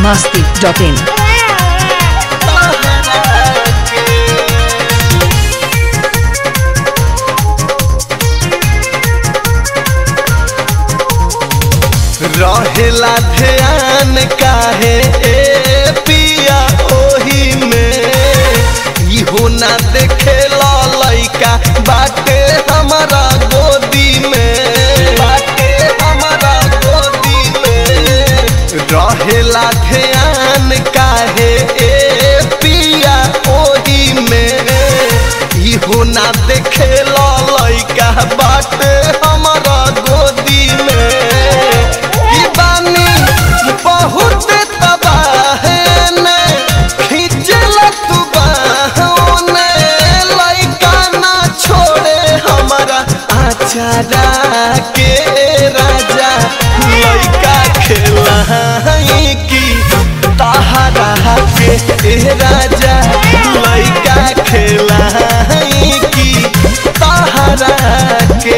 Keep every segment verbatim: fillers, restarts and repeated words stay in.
masti dot in. रहेला ध्यान काहे ए पिया ओही में इहो ना देखेला लइका बाटे हमारा गोदी में बाटे हमारा गोदी में रहेला ध्यान काहे ए पिया ओही में इहो ना देखेला लइका बाटे हमारा गोदी में बहुत तबाह ने खींचला तू बाहों लइका ना छोड़े हमारा आचारा के राजा लइका खेला की तहारा के राजा लइका खेला की तहारा के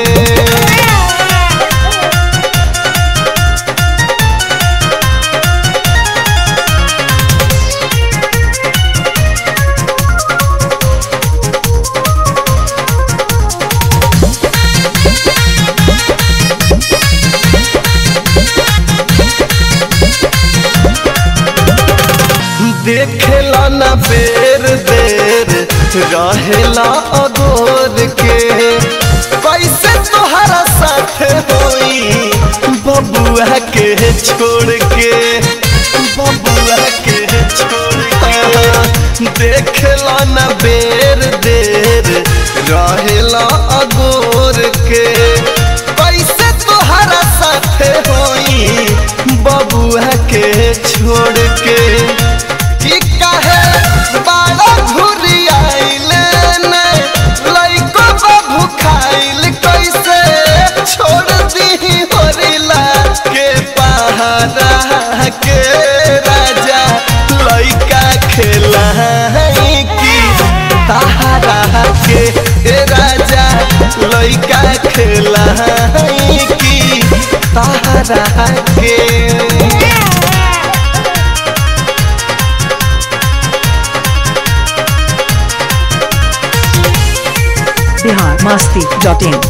देखेला ना बेर देर रहेला अगोर के कैसे तोहरा साथ होई बबुआ के छोड़ के बबुआ के छोड़ के देखेला ना बेर देर रहेला अगोर के कैसे तोहरा साथ होई बबुआ के छोड़ के के राजा लइका खेला की तहारा के राजा लइका खेला की तहारा के Bihar masti dot in.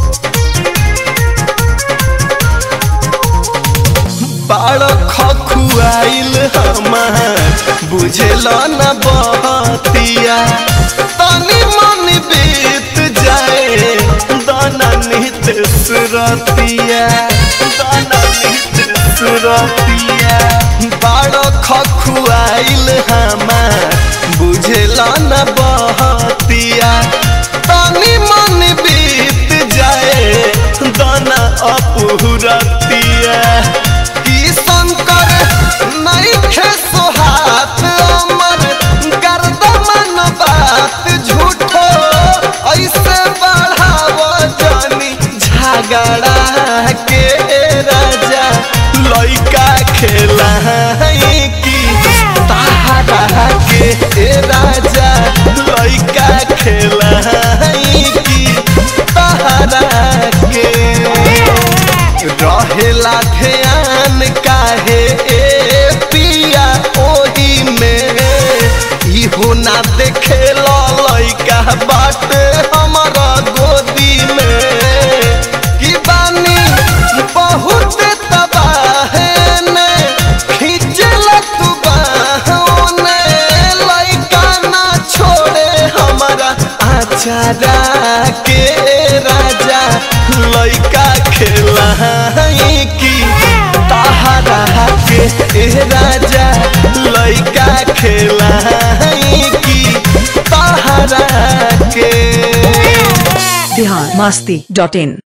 बाड़ खखुआइल हमार बुझेला न बहतिया तनी मन बीत जाए दाना नित सुरतिया दाना नित सुरतिया बाड़ खखुआइल हमार बुझेला न बहतिया तनी मन बीत जाए दाना अपुरतिया शंकर नहीं खे सोहात अमर गर्दमन बात झूठो ऐसे बढ़ाव जानी झगड़ा के राजा लइका खेला की तहारा के राजा लइका खेला की तहारा के रहेला ध्यान काहे ए पिया ओही में इहो ना देखेला लइका बाटे हमारा गोदी में कि बानी बहुत तबाह ने खींचला तू बाहों लइका ना छोड़े हमारा आचारा के राजा लइका खेला की तहारा के राजा लइका खेला की तहारा के Bihar masti dot in.